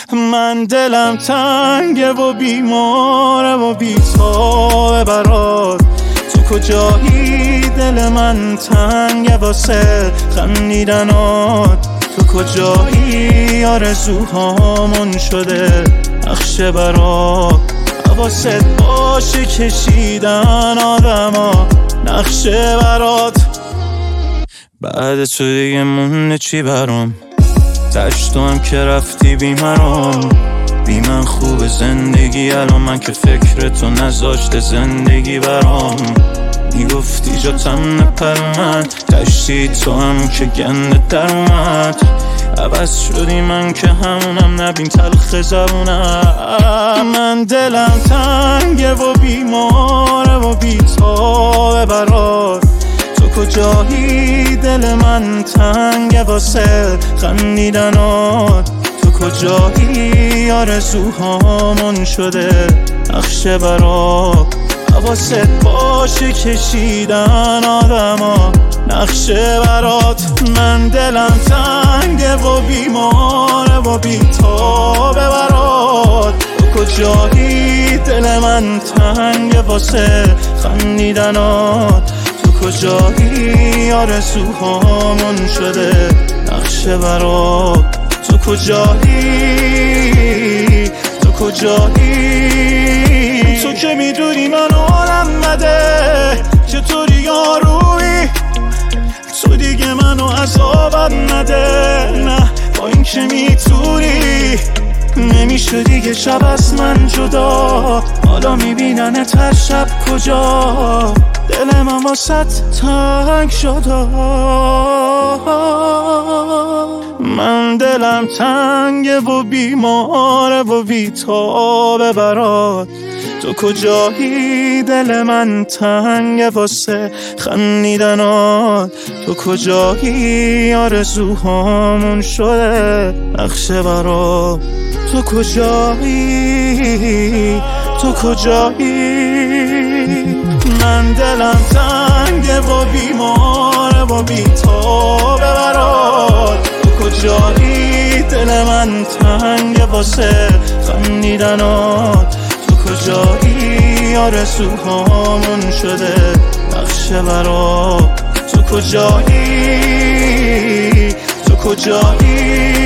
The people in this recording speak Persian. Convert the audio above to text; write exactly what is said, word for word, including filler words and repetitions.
من دلم تنگه و بیماره و بی‌تابه برات. تو کجایی دل من تنگه واسه خندیدنات. تو کجایی آرزوهامون شده نقشه برات. حواست باشه کشیدن آدما نقشه برات. بعد تو دیگه مونده چی برام؟ تشت تو هم که رفتی بیمرام. بی من خوب زندگی الان من که فکر تو نذاشته زندگی برام. میگفتی جاتم نپر من تشتی تو هم که گنده در اومد. عوض شدی من که همونم نبین تلخ زبونم. من دلم تنگه و بیماره و بی‌تابه برات. تو کجایی دل من تنگه واسه خندیدنات. تو کجایی آرزوهامون شده نقشه برات. حواست باشه کشیدن آدما نقشه برات. من دلم تنگه و بیماره و بی‌تابه برات. تو کجایی دل من تنگه واسه خندیدنات. تو کجایی آرزوهامون شده نقشه برات. تو کجایی تو کجایی تو که میدونی من حالم بده چطوری یارویی. تو دیگه منو عذابم نده نه با این که میتونی. نمیشه دیگه شب از من جدا. حالا میبیننت هر شب کجا. دل من واسط تنگ شده. من دلم تنگه و بیماره و بی‌تابه برات. تو کجایی دل من تنگه واسه خندیدنات. تو کجایی آرزوهامون شده نقشه برات. تو کجایی تو کجایی من دلم تنگه و بیماره و بی‌تابه برات. تو کجایی دل من تنگه واسه خندیدنات. تو کجایی آرزوهامون شده نقشه برات. تو کجایی تو کجایی